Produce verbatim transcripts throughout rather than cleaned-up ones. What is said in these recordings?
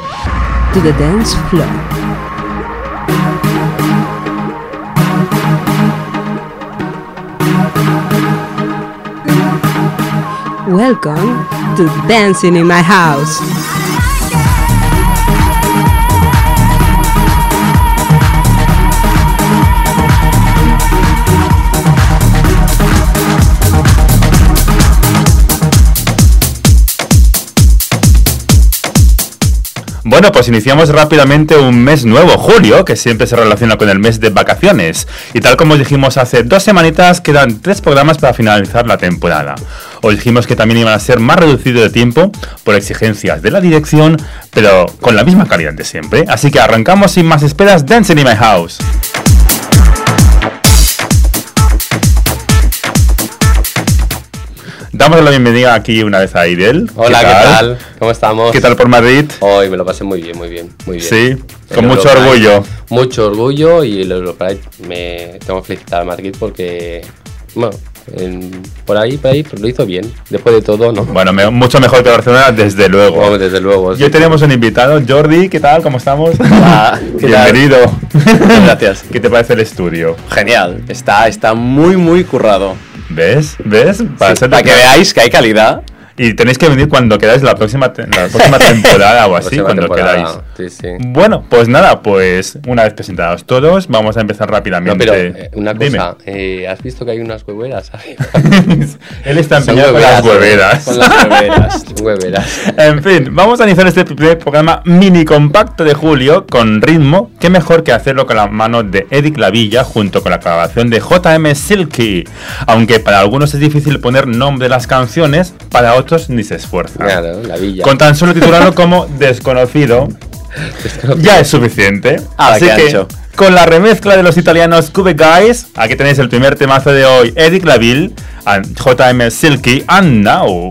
to the dance floor. Welcome to Dancing in My House. Bueno, pues iniciamos rápidamente un mes nuevo, julio, que siempre se relaciona con el mes de vacaciones. Y tal como os dijimos hace dos semanitas, quedan tres programas para finalizar la temporada. Os dijimos que también iban a ser más reducidos de tiempo por exigencias de la dirección, pero con la misma calidad de siempre. Así que arrancamos sin más esperas, Dancing in My House. Damos la bienvenida aquí una vez a Aidel. Hola, ¿qué tal? ¿qué tal? ¿Cómo estamos? ¿Qué tal por Madrid? Hoy me lo pasé muy bien, muy bien, muy bien. Sí, el con mucho orgullo. Mucho orgullo y el Europride me tengo que felicitar a Madrid porque, bueno, en, por ahí, por ahí, pues lo hizo bien. Después de todo, ¿no? Bueno, me, mucho mejor que Barcelona, desde luego. Bueno, desde luego. Sí. Hoy tenemos un invitado, Jordi, ¿qué tal? ¿Cómo estamos? Hola, ¿qué bienvenido. Tal? Gracias. ¿Qué te parece el estudio? Genial, está, está muy, muy currado. ¿Ves? ¿Ves? Para, sí, para que veáis que hay calidad. Y tenéis que venir cuando queráis la próxima, te- la próxima temporada o así, cuando queráis. Sí, sí. Bueno, pues nada, pues una vez presentados todos, vamos a empezar rápidamente. No, pero eh, una cosa, eh, ¿has visto que hay unas hueveras arriba? Él está empeñado con las hueveras. Con las hueveras, hueveras. En fin, vamos a iniciar este primer programa mini compacto de julio con ritmo. Qué mejor que hacerlo con la mano de Edic Lavilla junto con la colaboración de J M Silky. Aunque para algunos es difícil poner nombre a las canciones, para otros ni se esfuerza. Claro, la villa. Con tan solo titularlo como Desconocido, ya es suficiente. Ah, Así que, ancho. con la remezcla de los italianos Cube Guys, aquí tenéis el primer temazo de hoy, Edic Laville, and J M Silky, and Now.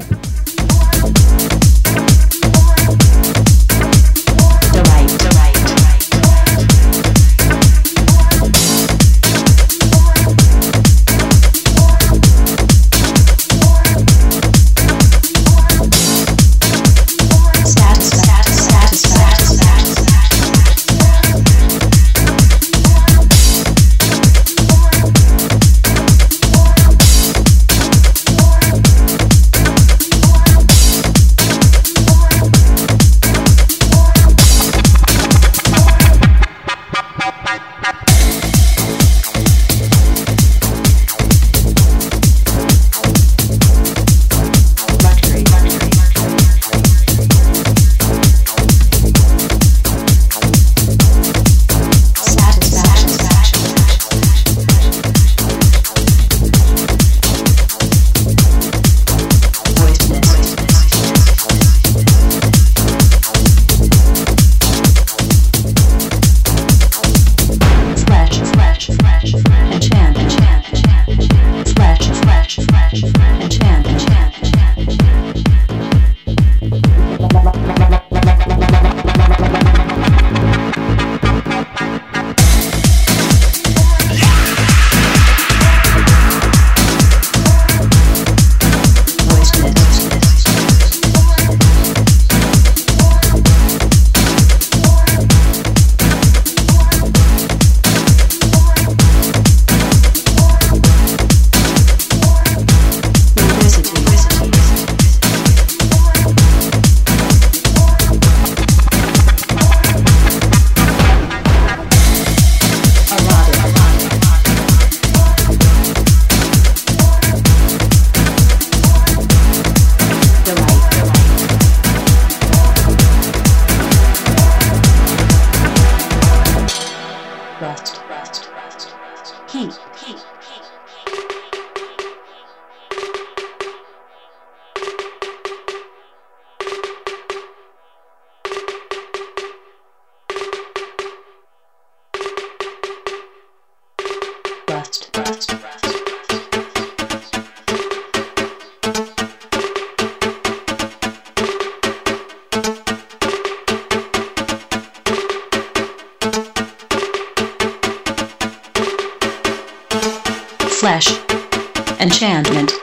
Flesh, enchantment.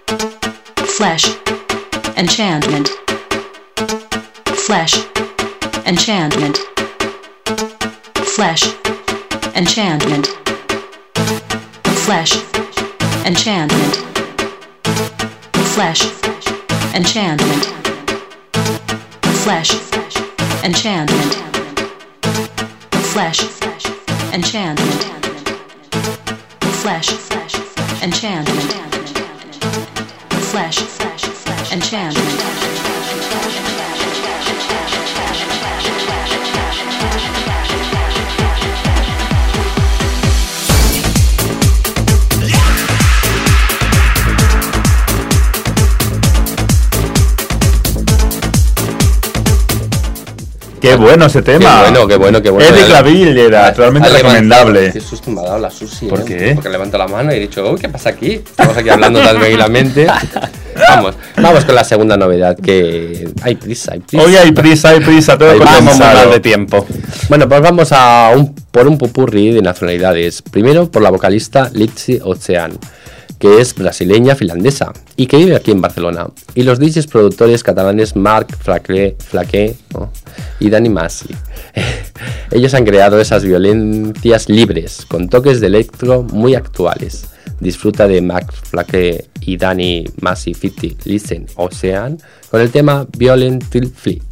Flesh, enchantment. Flesh, enchantment, flesh, enchantment, flesh, enchantment, flesh, enchantment, flesh, enchantment, flesh, enchantment, flesh, enchantment, flesh, enchantment. Qué bueno ese tema. Qué bueno, qué bueno, qué bueno. Eric Laville era Ha- totalmente ha levantado- recomendable. Qué susto me ha dado la Susi. ¿Por ¿eh? qué? Porque levanto la mano y he dicho, uy, ¿qué pasa aquí? Estamos aquí hablando tan tranquilamente. Vamos, vamos con la segunda novedad, que hay prisa, hay prisa. Hoy hay prisa, hay prisa, todo Ahí vamos, condensado. Vamos mal de tiempo. Bueno, pues vamos a un, por un pupurri de nacionalidades. Primero por la vocalista Litzy Ocean, que es brasileña finlandesa y que vive aquí en Barcelona. Y los D Js productores catalanes Marc Flaque, Flaque ¿no? y Dani Masi. Ellos han creado esas violencias libres, con toques de electro muy actuales. Disfruta de Marc Flaque y Dani Masi Fiti Listen Ocean con el tema Violent Till Flea.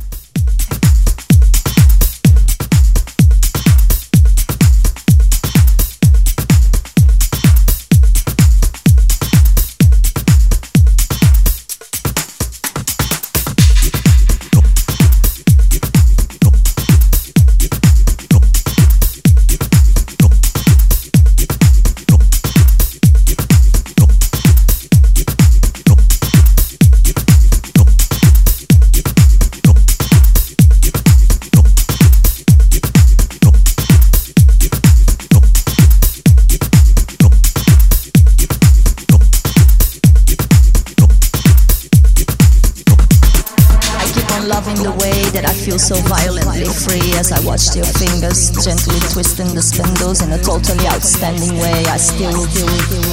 So violently free as I watched your fingers gently twisting the spindles in a totally outstanding way. I still do.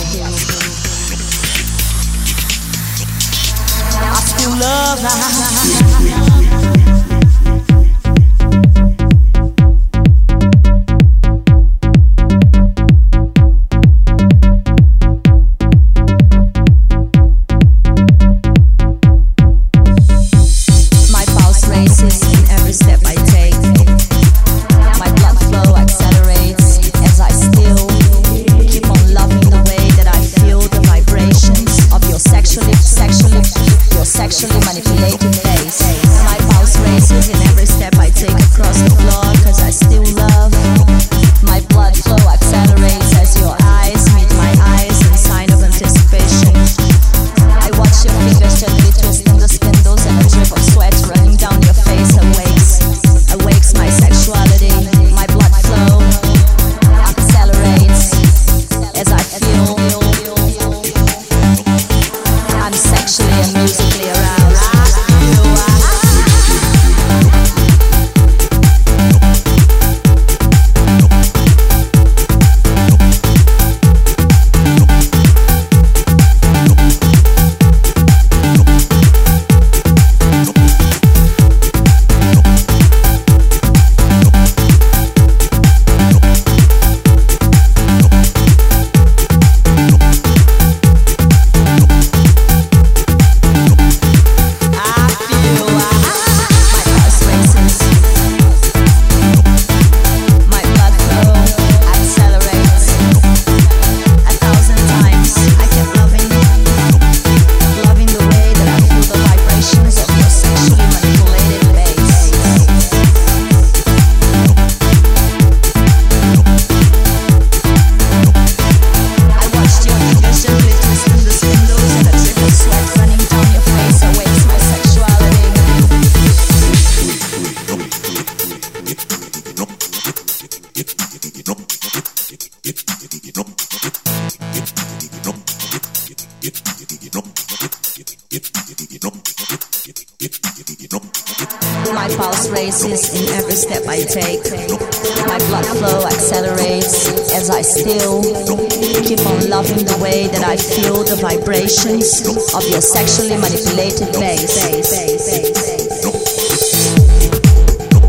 I still love that. Sexually manipulated face. My pulse races in every step I take across the floor, cause I still love. My blood flow accelerates as your eyes meet my eyes in sign of anticipation. I watch your fingers gently twisting the spindles and a drip of sweat running down your face awakes, awakes my sexuality. My blood flow accelerates as I feel I'm sexually and musically aroused. My pulse races in every step I take. My blood flow accelerates as I still keep on loving the way that I feel the vibrations of your sexually manipulated bass.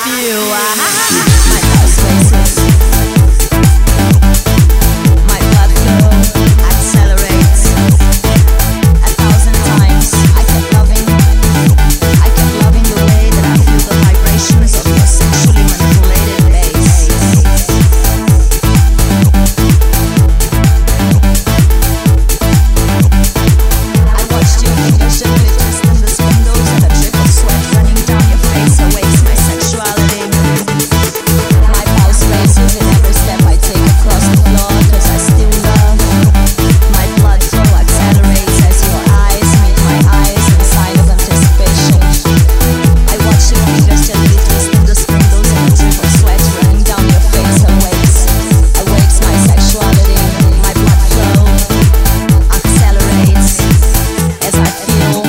you. My pulse races. My blood flow accelerates. A thousand times I kept loving. I kept loving the way that I feel the vibrations of your sexually manipulated bass. I watched your fingers gently twisting the spindles, and a drip of sweat running down your face awakes my sexuality. My pulse races in every step I take across the floor, 'cause I still love. My blood flow accelerates as your eyes meet my eyes in sign of anticipation. I watch your fingers gently twisting the spindles, and a drip of sweat running down your face awakes, awakes my sexuality. My blood flow accelerates as I feel.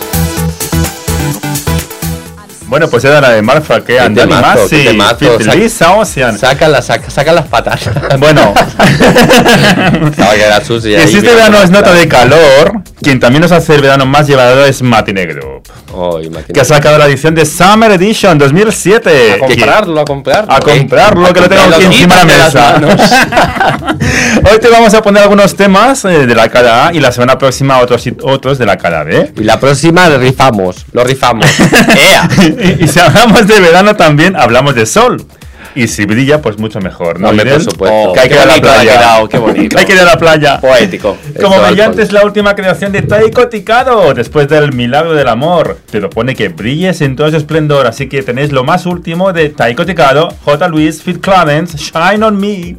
Bueno, pues era la de Marfa, que anda temazo, más, qué sí, temazo, Fit sac- Lisa Ocean. Saca las, saca, saca las patas. Bueno, Estaba que era Susi que ahí si este mirando verano las es nota de plantas. calor, quien también nos hace el verano más llevadero es Matinee Group, Oh, imagínate. que ha sacado la edición de Summer Edition dos mil siete. A comprarlo, a comprarlo. A comprarlo, que lo tengo aquí encima de la mesa. Hoy te vamos a poner algunos temas eh, de la cara A y la semana próxima otros, otros de la cara B. Y la próxima rifamos, lo rifamos. ¡Ea! y, y si hablamos de verano también hablamos de sol. Y si brilla, pues mucho mejor, ¿no? Hombre, Miguel? por supuesto. Oh, Que hay qué que ir a la bonito ha playa. quedado, qué bonito. Que hay que ir a la playa. Poético. Como Eso, brillante Alfonso. es la última creación de Taiko Tikado, después del milagro del amor. Te lo pone que brilles en todo su esplendor, así que tenéis lo más último de Taiko Tikado, J. Luis, Phil Clemens, Shine on Me.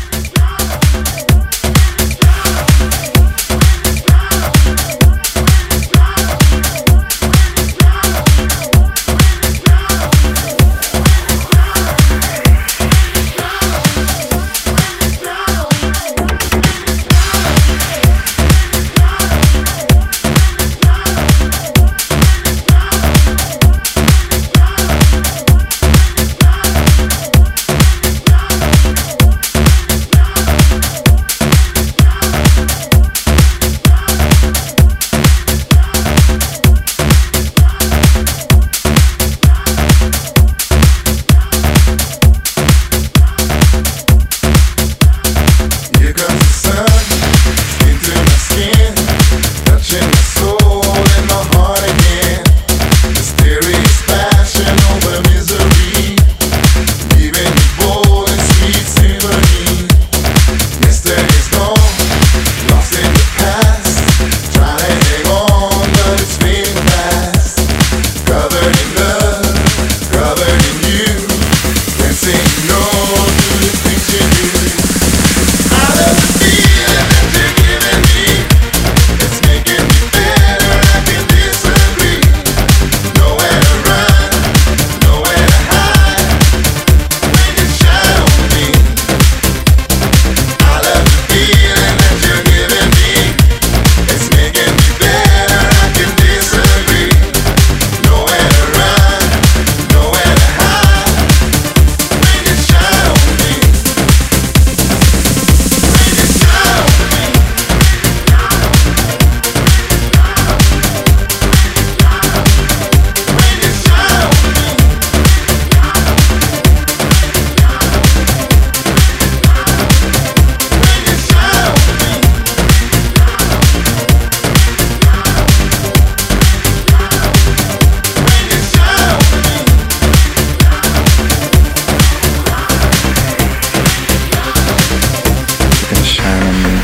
Here comes the sun into my skin, touching my soul and my heart again. Mysterious passion over misery, leaving me bold and sweet symphony. Yesterday's gone, lost in the past, trying to hang on, but it's fading fast. Covered in love, covered in you, can't say no to the things you do. I love the feeling that you're giving me. It's making me better, I can disagree. Nowhere to run, nowhere to hide. When you shine on me, I love the feeling that you're giving me. It's making me better, I can disagree. Nowhere to run, nowhere to hide. When you shine on me. Shine on me.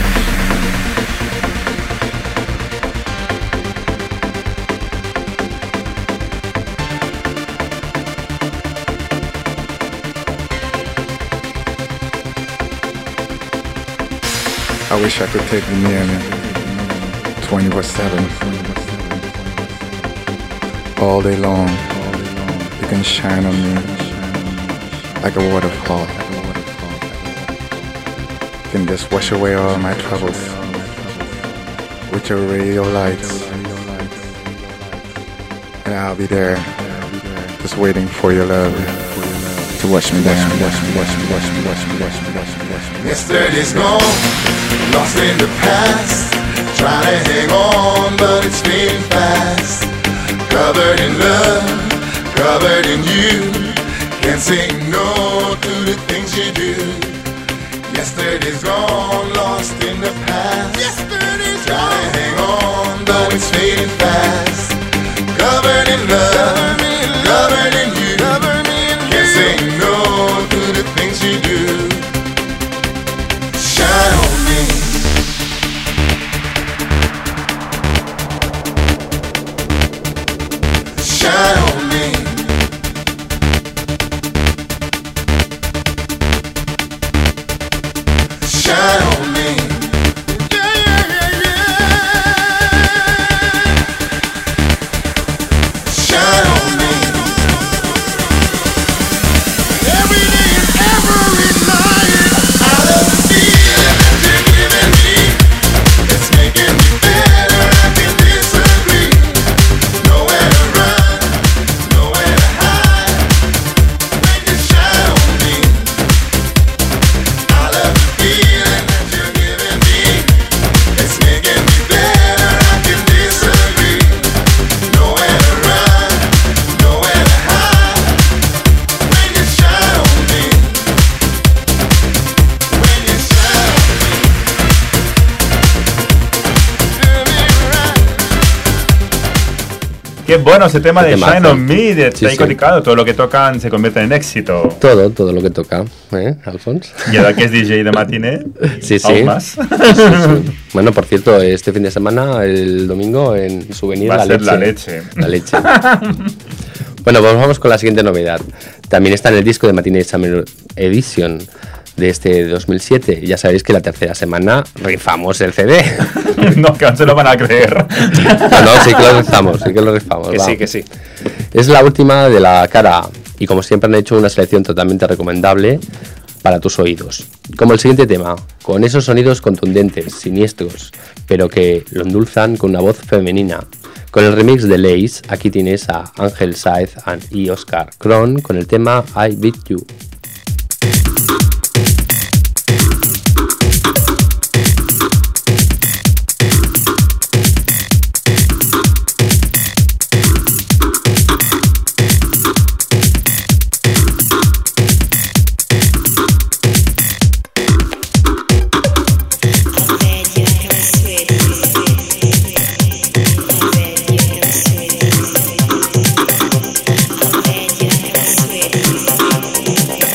I wish I could take you near me twenty-four seven. All day long, you can shine on me like a waterfall. You can just wash away all my troubles with your radio lights. And I'll be there, just waiting for your love to wash me down. Yesterday's gone, lost in the past, trying to hang on, but it's fading fast. Covered in love, covered in you, can't Can't say no to the things you do. Yesterday's gone, lost in the past. Yesterday's gone. Try to hang on, though it's fading fast. Covered in love, covered in you. Can't say no to the things you do. Shine on me. Shine on me. Shine on me. Yeah, yeah, yeah, yeah. Shine on me. Every day and every night, I love the feeling that you're giving me. It's making me better, I can disagree. Nowhere to run, nowhere to hide. When you shine on me, I love the feeling that you're giving me. It's making me better, I can disagree. Nowhere to run, nowhere to hide. When you shine on me, when you shine on me, feel me right. Qué bueno ese tema Qué de temazo. Shine on Me, de Sí, Taiko sí. Ricado. Todo lo que tocan se convierte en éxito. Todo, todo lo que toca, ¿eh, Alfons? Y ahora que es D J de matiné, Sí, sí. aún más. Sí, sí. Bueno, por cierto, este fin de semana, el domingo, en Souvenir Va a la ser leche. la leche. La leche. Bueno, pues vamos con la siguiente novedad. También está en el disco de Matinee Summer Edition de este dos mil siete. Ya sabéis que la tercera semana rifamos el C D. No, que no se lo van a creer. No, no, sí que lo rifamos, sí que lo rifamos. Que va. sí, que sí. Es la última de la cara y como siempre han hecho una selección totalmente recomendable para tus oídos. Como el siguiente tema, con esos sonidos contundentes, siniestros, pero que lo endulzan con una voz femenina. Con el remix de Lace, aquí tienes a Ángel Saez y Oscar Kron con el tema I Beat You. Sweet.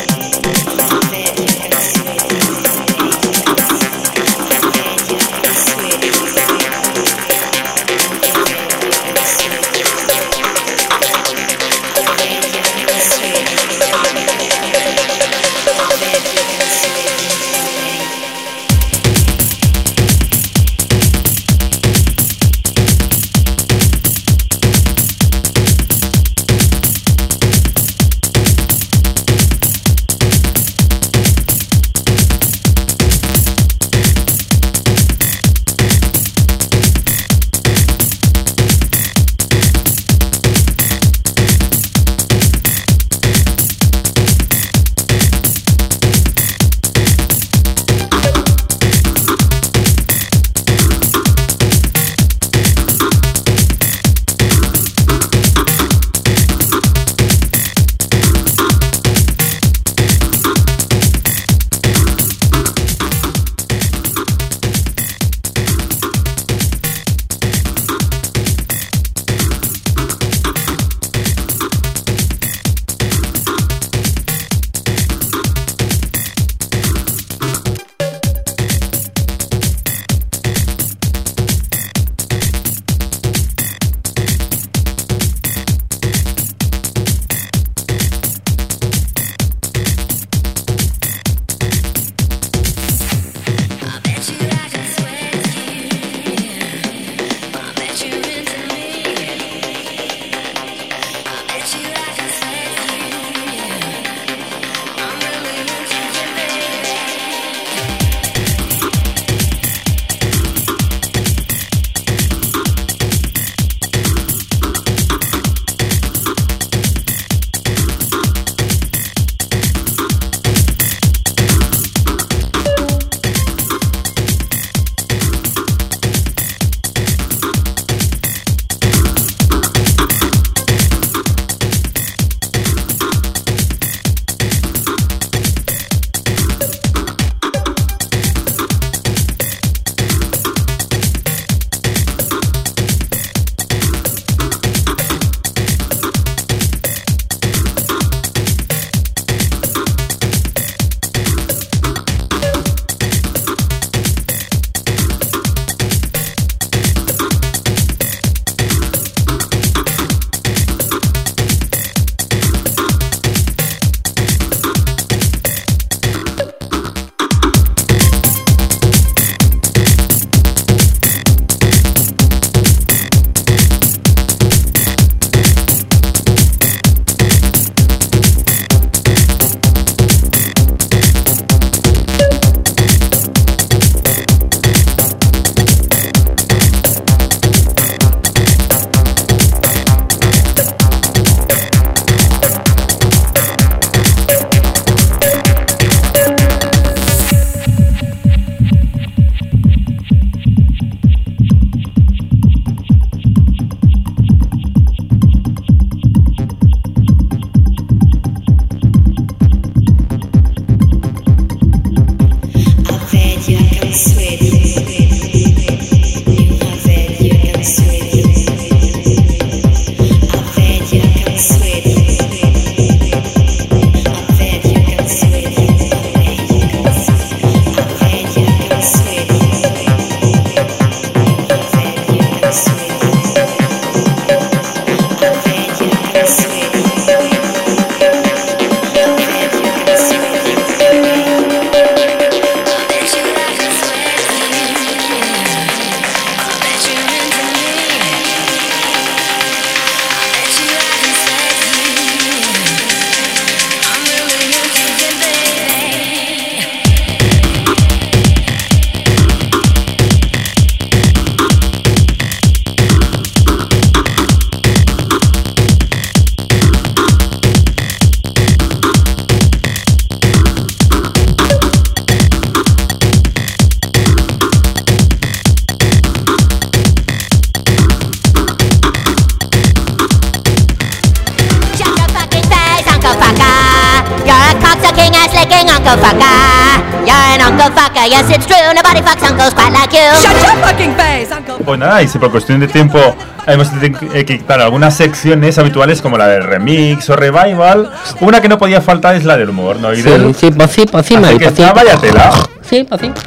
Uncle Fucker. You're an Uncle Fucker, yes it's true. Nobody fucks uncles quite like you. Shut your fucking face, Uncle. Pues nada, y si por cuestión de tiempo hemos tenido que quitar algunas secciones habituales como la del remix o revival, una que no podía faltar es la del humor, ¿no? Sí, Idel? sí, pues sí, pues sí, Así Mari, que pues sí. está, vaya tela. Sí, pues sí.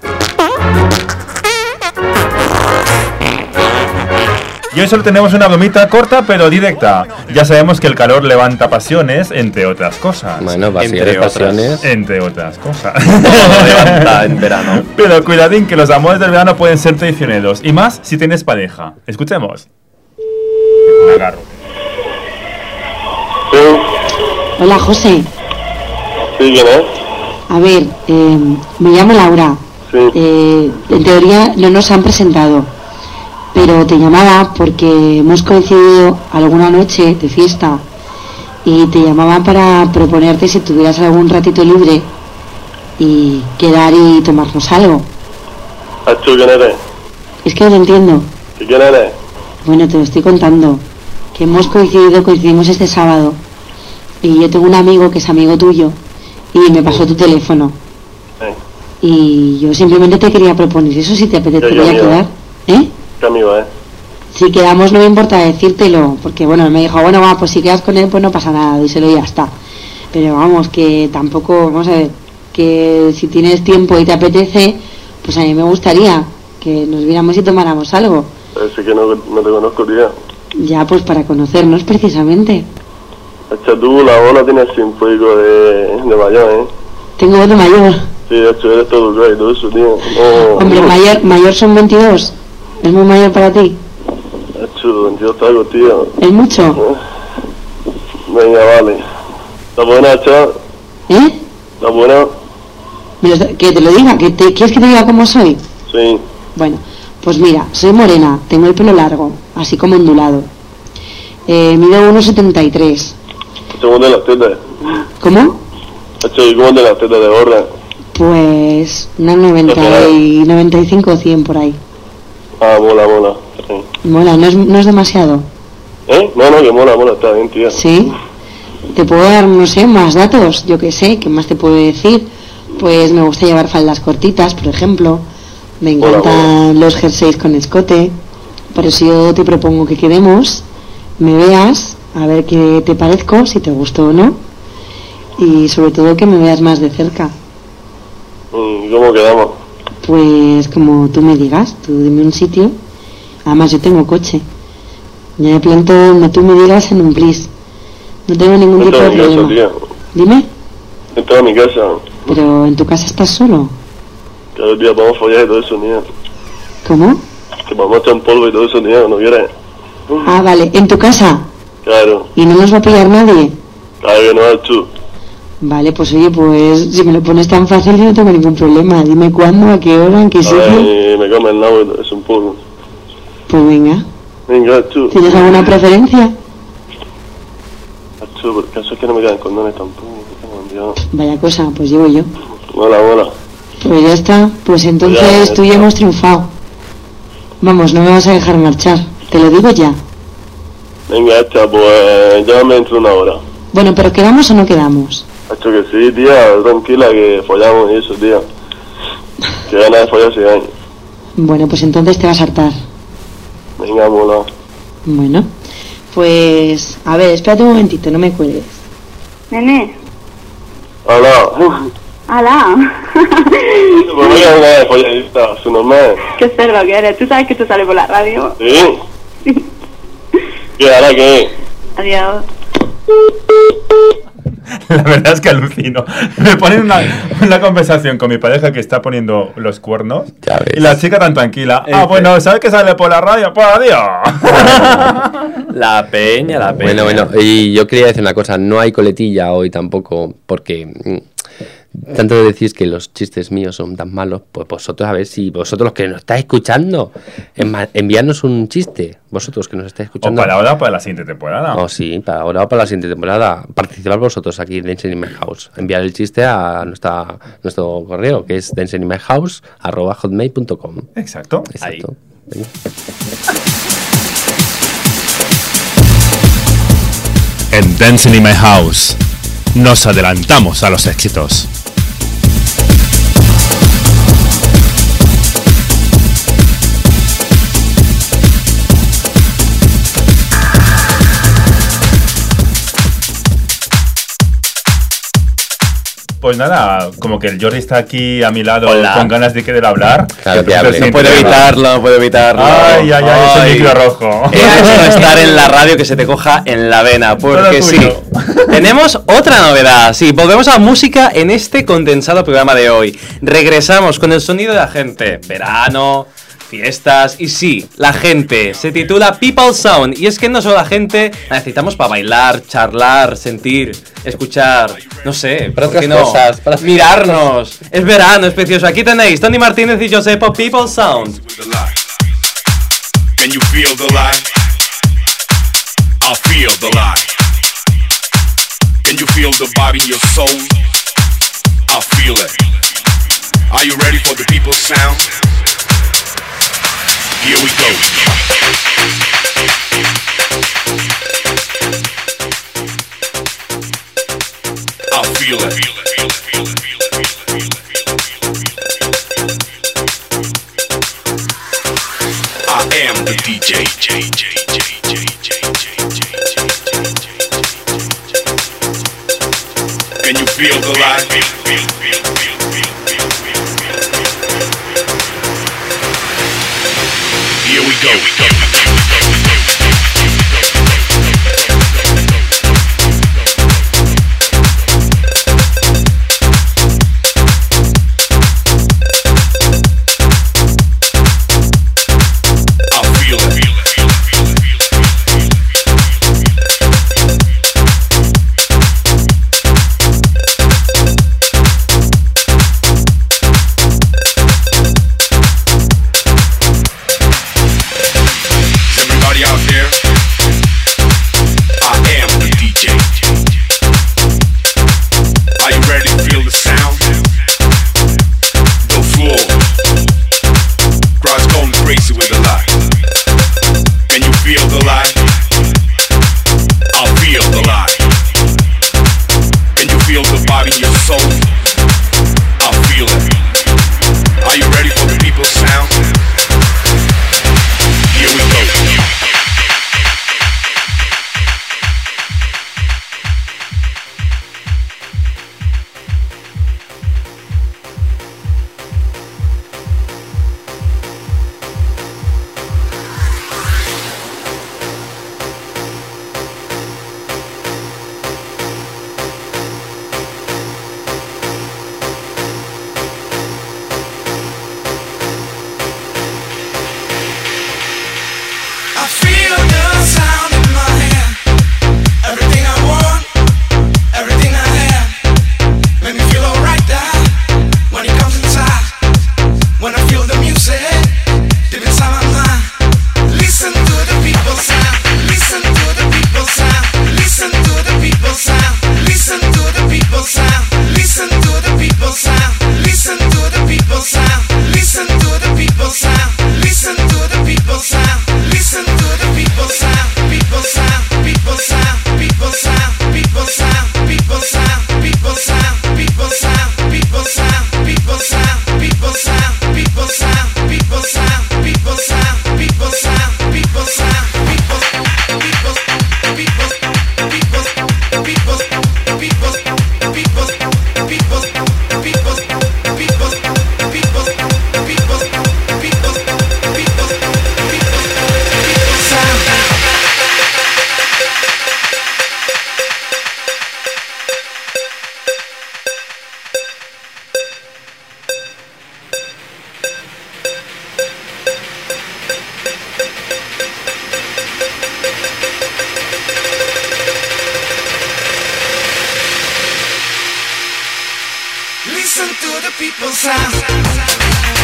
Y hoy solo tenemos una bromita corta pero directa. Ya sabemos que el calor levanta pasiones, entre otras cosas. Bueno, va a Entre ser otras. pasiones. Entre otras cosas. Todo levanta en verano. Pero cuidadín que los amores del verano pueden ser traicioneros. Y más si tienes pareja. Escuchemos. Me agarro. Hola, José. Sí, ¿quién es? A ver, eh, me llamo Laura. Sí. Eh, en teoría no nos han presentado, pero te llamaba porque hemos coincidido alguna noche de fiesta y te llamaba para proponerte si tuvieras algún ratito libre y quedar y tomarnos algo. Hacho, ¿quién eres? Es que no te entiendo. ¿Y quién eres? Bueno, te lo estoy contando. Que hemos coincidido, coincidimos este sábado. Y yo tengo un amigo que es amigo tuyo y me pasó tu teléfono. Sí. Y yo simplemente te quería proponer eso, si te apetece, ¿Qué voy a amigo? quedar. ¿Eh? ¿Qué amigo es? Si quedamos no me importa decírtelo, porque bueno, él me dijo, bueno, va, pues si quedas con él pues no pasa nada, díselo y ya está. Pero vamos, que tampoco, vamos a ver, que si tienes tiempo y te apetece, pues a mí me gustaría que nos viéramos y tomáramos algo. Parece que no, no te conozco, tía. Ya, pues para conocernos precisamente. Hacho, tú la bola tienes así un poco de, de mayor, ¿eh? Tengo otro mayor. Sí, hacho, eres todo dulce y todo eso, tío. No. Hombre, mayor, mayor son veintidós. ¿Es muy mayor para ti? Hacho, veintidós tacos, tío. ¿Es mucho? Venga, vale. ¿Está buena, hacho? ¿Eh? ¿Está buena? ¿Me lo- que te lo diga, que te, ¿quieres que te diga cómo soy? Sí. Bueno, pues mira, soy morena, tengo el pelo largo, así como ondulado. Eh, mido uno setenta y tres. Hacho, ¿cómo te las tetas? ¿Cómo? Hacho, ¿y cómo te las tetas de gorda? Pues unas noventa y noventa y cinco o cien por ahí. Ah, mola, mola. Sí. Mola, no es, no es demasiado. ¿Eh? No, no, que mola, mola, está bien, tía. ¿Sí? Te puedo dar, no sé, más datos, yo qué sé, ¿qué más te puedo decir? Pues me gusta llevar faldas cortitas, por ejemplo. Me Mola, encantan los jerseys con escote. Por eso yo te propongo que quedemos, me veas, a ver qué te parezco, si te gustó o no. Y sobre todo que me veas más de cerca. ¿Y cómo quedamos? Pues como tú me digas, tú dime un sitio. Además yo tengo coche. Ya me planto donde tú me digas en un plis. No tengo ningún tipo Entra de a mi casa, problema. tía. Dime, Entra a mi casa. pero en tu casa estás solo. Cada día vamos a follar y todo eso, tía. ¿Cómo? Que vamos a echar un polvo y todo eso, tía, ¿no quieres? Ah, vale, en tu casa. Claro, Y no nos va a pillar nadie. claro que no, Hacho. Vale, pues oye, pues si me lo pones tan fácil yo no tengo ningún problema. Dime cuándo, a qué hora, en qué A sitio. ver, me come el nabo y todo eso un poco. Pues venga. Venga, Hacho. ¿Tienes alguna preferencia? Hacho, por caso es que no me quedan condones tampoco. Dios. Vaya cosa, pues llevo yo. Mola, mola. Pues ya está, pues entonces Ya, ya tú y yo está. hemos triunfado. Vamos, no me vas a dejar marchar, te lo digo ya. Venga, Hacho, pues llámame dentro de una hora. Bueno, pero ¿quedamos o no quedamos? Hacho, que sí, tía, tranquila, que follamos y eso, tía. Que ganas de follar si hay. Bueno, pues entonces te vas a hartar. Venga, mola. Bueno, pues a ver, espérate un momentito, no me cuelgues. Nene, Hola. ¡hala! Pues venga, una de folladita, su normal. ¡Qué cerdo que eres! ¿Tú sabes que tú sales por la radio? ¿Sí? ¿Qué, ahora qué? Adiós. La verdad es que alucino. Me ponen una, una conversación con mi pareja que está poniendo los cuernos. Ya ves. Y la chica tan tranquila. Ah, Este. bueno, ¿sabes que sale por la radio? Pues adiós. La peña, la peña. Bueno, bueno, y yo quería decir una cosa, no hay coletilla hoy tampoco, porque mm, tanto decís que los chistes míos son tan malos, pues vosotros a ver si vosotros los que nos estáis escuchando, enma- enviarnos un chiste, vosotros que nos estáis O escuchando. para ahora o para la siguiente temporada. Oh, sí, para ahora o para la siguiente temporada. Participar vosotros aquí en Dance in My House. Enviar el chiste a nuestra, nuestro correo, que es dance in my house arroba hotmail punto com. Exacto. Exacto. Venga. En Dancing in My House nos adelantamos a los éxitos. Pues nada, como que el Jordi está aquí a mi lado Hola. con ganas de querer hablar. Claro que Entonces, hable. sin No puedo problema. evitarlo, no puedo evitarlo. Ay, ay, ay, ese micro rojo. He hecho estar en la radio que se te coja en la vena, porque Todo sí. tuyo. Tenemos otra novedad. Sí, volvemos a música en este condensado programa de hoy. Regresamos con el sonido de la gente. Verano, fiestas y sí, la gente. Se titula People Sound. Y es que no solo la gente la necesitamos para bailar, charlar, sentir, escuchar. No sé, Para ¿por qué otras no? cosas, para- Mirarnos. Es verano, es precioso. Aquí tenéis Tony Martínez y Josepo, People Sound. The lie. Can you feel the lie? I feel the lie. Can you feel the body in your soul? I feel it. Are you ready for the people's sound? Here we go. I feel it. I am the D J. Can you feel the light? Here we go. I feel it. Is everybody out there? I am the D J. Are you ready to feel the sound? The floor. Crowd's going crazy with the light. Can you feel the light? I feel the light. Can you feel the body in your soul? I feel it. Are you ready for the people's sound? Here we go. I feel the sound in my hand. Everything I want, everything I have. Make me feel alright there when it comes inside. When I feel the music deep inside my mind. Listen to the people sound. Listen to the people sound. Listen to the people sound. Listen to the people sound. Listen to the people sound. Listen to the people sound. Listen to the people sound. Listen to the people sound. Listen to the people sound. People sound. People sound. People sound. People sound. People sound. People sound. People sound. People sound. People sound. People sound. People sound. People sound. People sound. People sound. People sound. People people people people people people people people people people people people people people people sound. Listen to the people sound.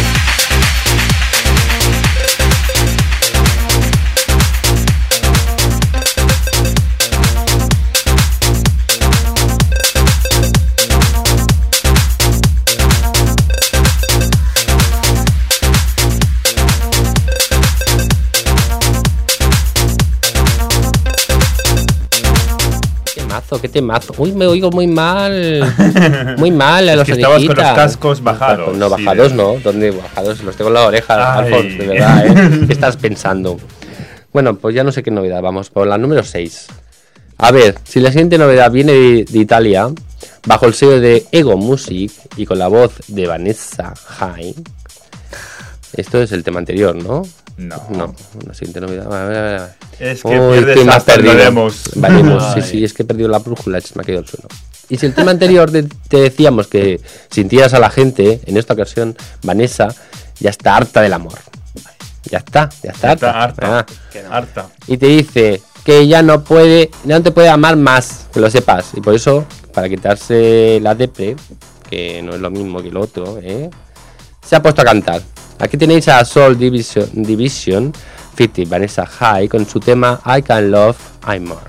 Qué temazo, qué temazo. Uy, me oigo muy mal. Muy mal a Es los que estabas con los orejitas. cascos bajados. No, sí, bajados de- no. ¿Dónde bajados? Los tengo en la oreja, Ay. Alfons, de verdad, ¿eh? ¿Qué estás pensando? Bueno, pues ya no sé qué novedad. Vamos por la número seis. A ver, si la siguiente novedad viene de, de Italia, bajo el sello de Ego Music y con la voz de Vanessa High. Esto es el tema anterior, ¿no? No. No, una siguiente novedad. A ver, a ver, a ver. Es que Uy, pierdes que me has hasta el perdido. Veremos. Veremos, sí, Ay. sí, es que he perdido la brújula, se me ha caído al suelo. Y si el tema anterior te, te decíamos que sintieras a la gente, en esta ocasión, Vanessa ya está harta del amor. Ya está, ya está Ya harta. está harta. Ah. Que no. Harta. Y te dice que ya no puede, ya no te puede amar más, que lo sepas. Y por eso, para quitarse la depre, que no es lo mismo que lo otro, ¿eh? Se ha puesto a cantar. Aquí tenéis a Soul Division, Division cincuenta, Vanessa High, con su tema I Can Love I'm More.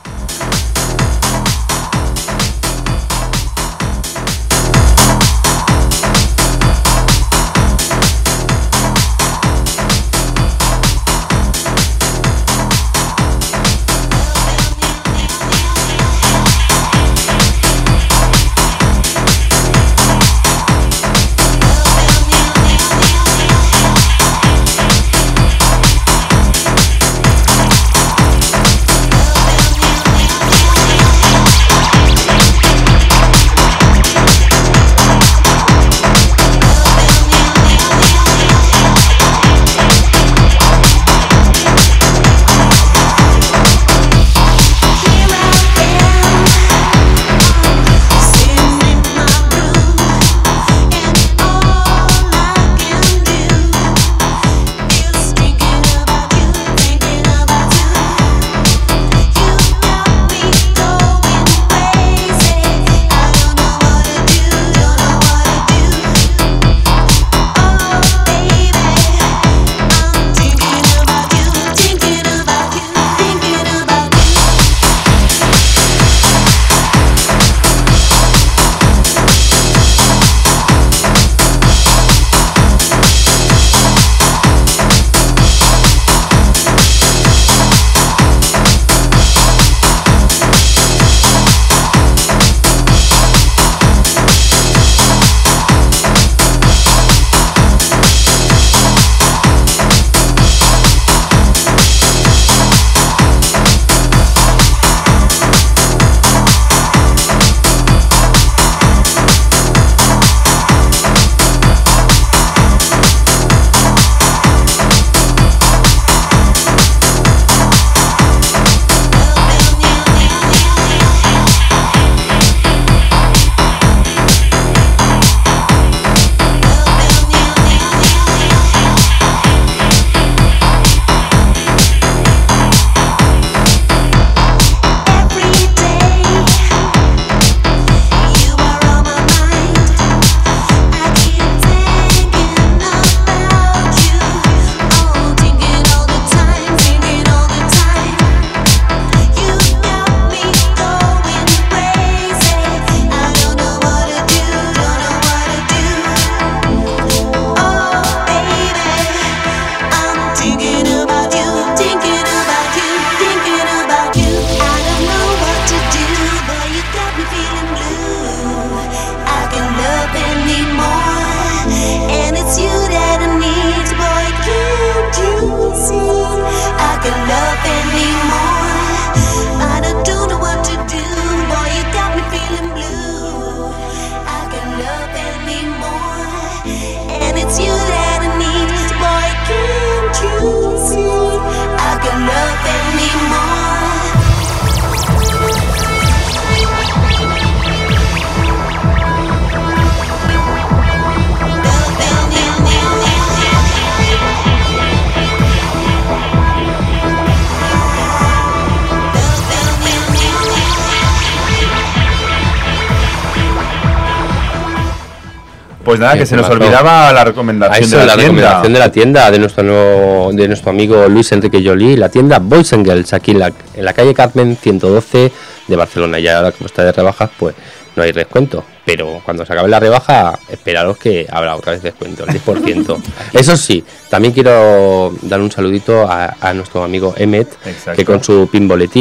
Pues nada, Qué que se nos temazo. olvidaba la Ah, recomendación eso, de la, la tienda. recomendación de la tienda de nuestro nuevo, de nuestro amigo Luis Enrique Jolie, la tienda Boys and Girls, aquí en la, en la calle Carmen ciento doce de Barcelona. Y ahora, como está de rebajas, pues no hay descuento. Pero cuando se acabe la rebaja, esperaros que habrá otra vez descuento, el diez por ciento. Eso sí, también quiero dar un saludito a, a nuestro amigo Emmet, Exacto. que con su pin boletín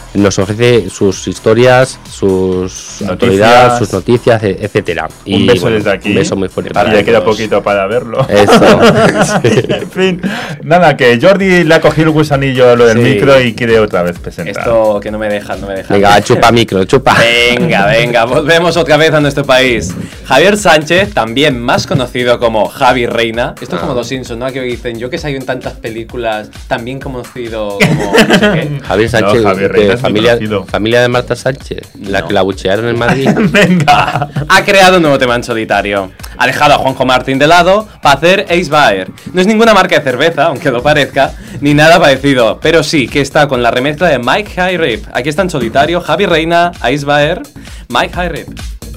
nos ofrece sus historias, sus Noticias. actualidades, sus noticias, e- etcétera. Un beso bueno, desde aquí. Un beso muy fuerte Y para ya queda todos. poquito para verlo. Eso. En fin, nada, que Jordi le ha cogido el gusanillo a lo del Sí. micro y quiere otra vez presentar. Esto que no me dejan, no me dejan. Venga, chupa micro, chupa. Venga, venga, volvemos otra vez a nuestro país. Javier Sánchez, también más conocido como Javi Reina. Esto es como los Simpsons, ¿no? Que dicen, yo que salgo en tantas películas, también conocido como no sé qué. Javier Sánchez, No, Javier de Reina es muy familia, conocido. familia de Marta Sánchez, la No. que la buchearon en Madrid. Venga. Ha creado un nuevo tema en solitario. Ha dejado a Juanjo Martín de lado para hacer Ace Baer. No es ninguna marca de cerveza, aunque lo parezca, ni nada parecido, pero sí que está con la remezcla de Mike High Rip. Aquí está en solitario Javi Reina, Ace Baer, Mike High Rip.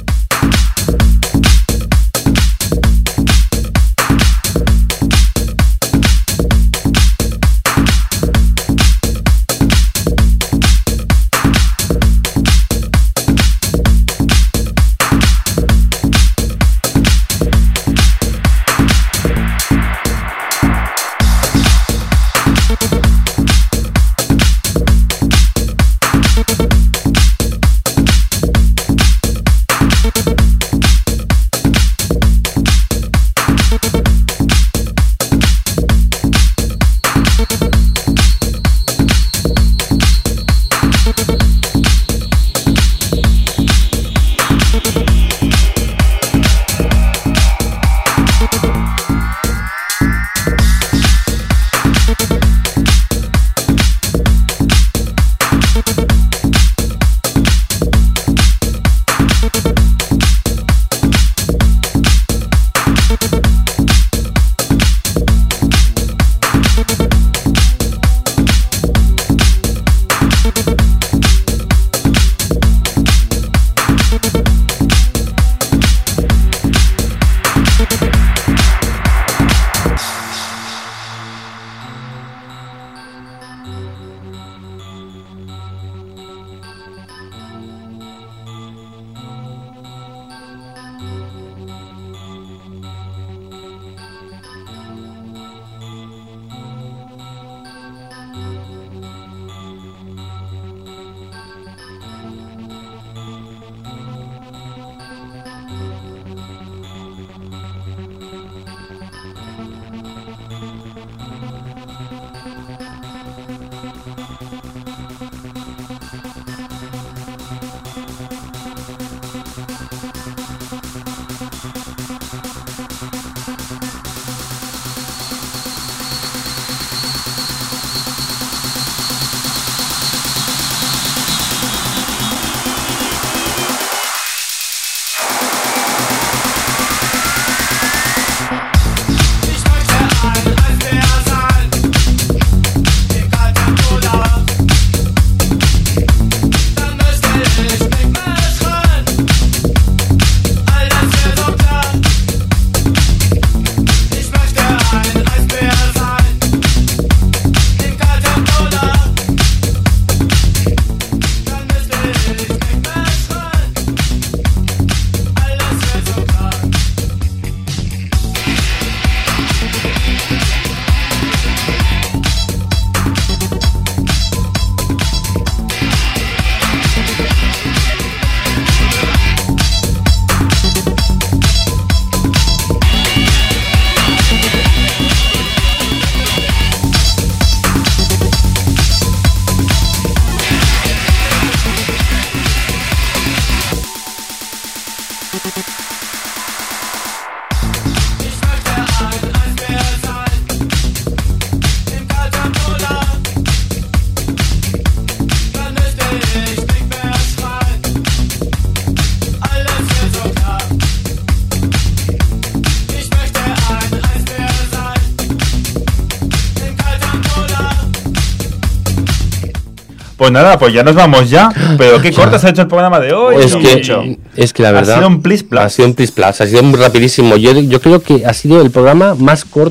Pues nada, pues ya nos vamos ya. Pero qué corto se ha hecho el programa de hoy. Es que, Mucho. es que la Ha verdad. sido un plis plas. Ha sido un plis plas, ha sido muy rapidísimo. Yo, yo creo que ha sido el programa más corto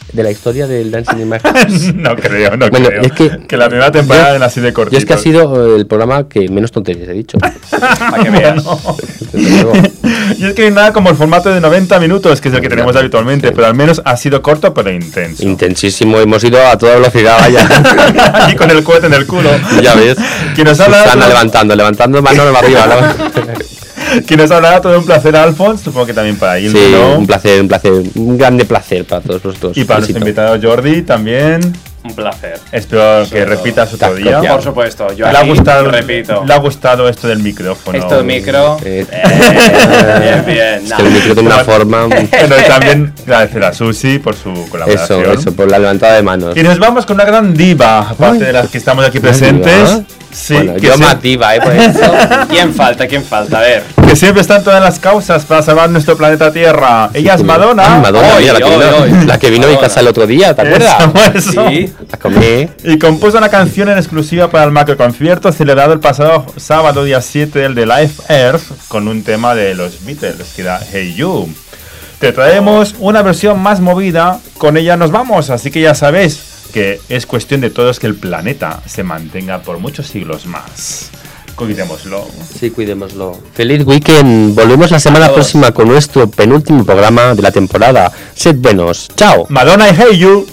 de la historia del Dancing in My House? No creo, no Bueno, creo. es que- que la primera temporada yo- era así de cortito. Yo es que ha sido el programa que menos tonterías he dicho. Para que veas. Desde luego. Y es que hay nada como el formato de noventa minutos, que es el que tenemos habitualmente, Sí. pero al menos ha sido corto pero intenso. Intensísimo, hemos ido a toda velocidad, vaya. Y con el cohete en el culo. Ya ves. Quien nos habla, Susana levantando, levantando mano arriba. ¿no? quien nos hablará, todo un placer, Alfons, supongo que también para Hilde, Sí, ¿no? un placer, un placer, un grande placer para todos vosotros. Y para nuestro Felicito. invitado Jordi también. Un placer. Espero que Sobre todo. repitas otro Estás día. copiado. Por supuesto, yo le ha aquí gustado, repito. le ha gustado esto del micrófono. Esto del micro. Eh, Bien, bien. Es que el micro tiene una forma. Bueno, y también agradecer a Susi por su colaboración. Eso, eso, por la levantada de manos. Y nos vamos con una gran diva, aparte Ay. de las que estamos aquí ¿Una presentes. diva? Sí, Bueno, que, yo sie- más diva, ¿eh? Por eso. ¿Quién falta? ¿Quién falta? A ver. que siempre están todas las causas para salvar nuestro planeta Tierra. Ella es Madonna. Ah, Madonna, Hoy, mira, la, que hoy, vino, hoy. la que vino a mi Madonna. casa el otro día, ¿te acuerdas? Eso, eso. Sí. A comer. Y compuso una canción en exclusiva para el macroconcierto celebrado el pasado sábado día siete, el de Live Earth, con un tema de los Beatles, que era Hey You. Te traemos una versión más movida, con ella nos vamos, así que ya sabéis que es cuestión de todos que el planeta se mantenga por muchos siglos más. Cuidémoslo. Sí, cuidémoslo. Feliz weekend. Volvemos la semana A todos. próxima con nuestro penúltimo programa de la temporada. Sed buenos. Chao. Madonna y Hey You.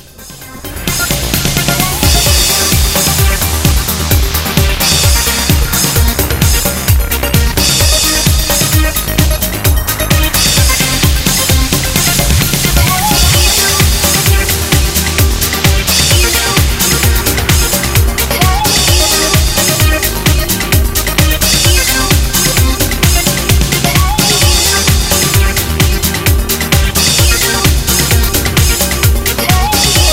Hey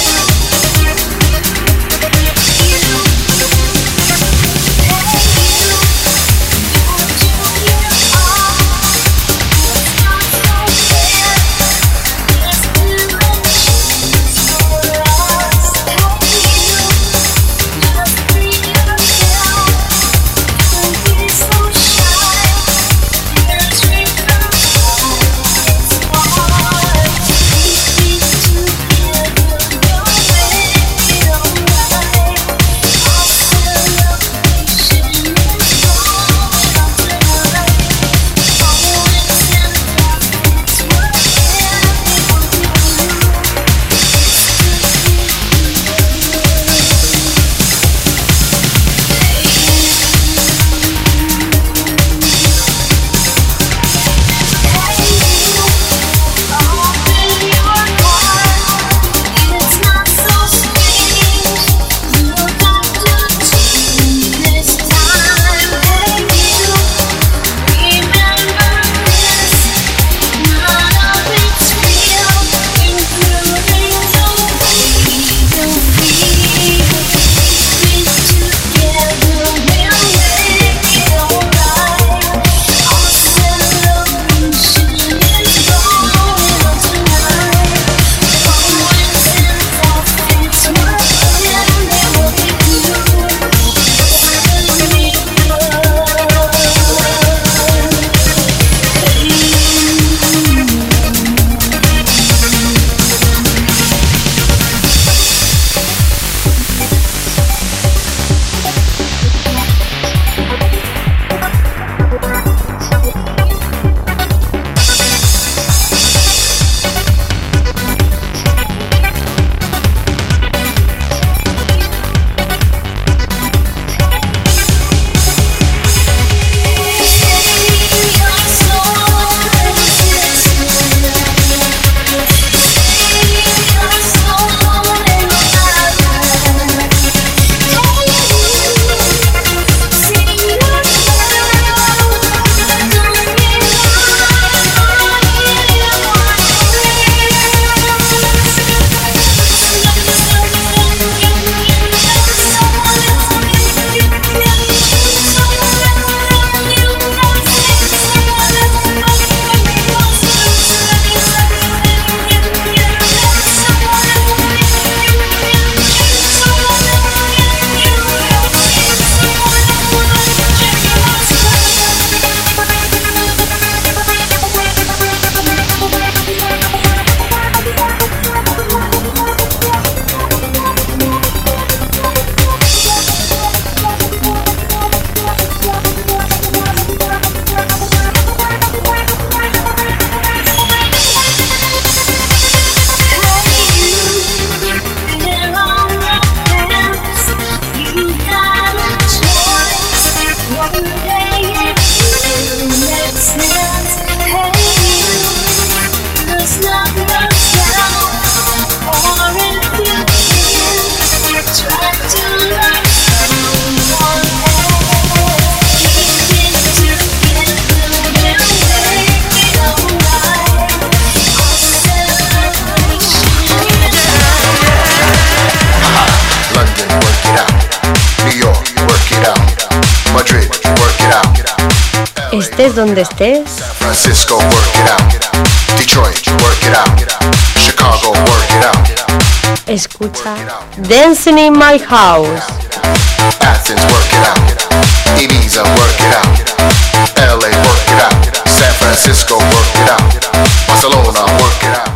estés donde estés. Francisco, work it out. Detroit, work it out. Chicago, work it out. Escucha Dancing in My House. Athens, work it out. Ibiza, work it out. L A, work it out. San Francisco, work it out. Barcelona, work it out.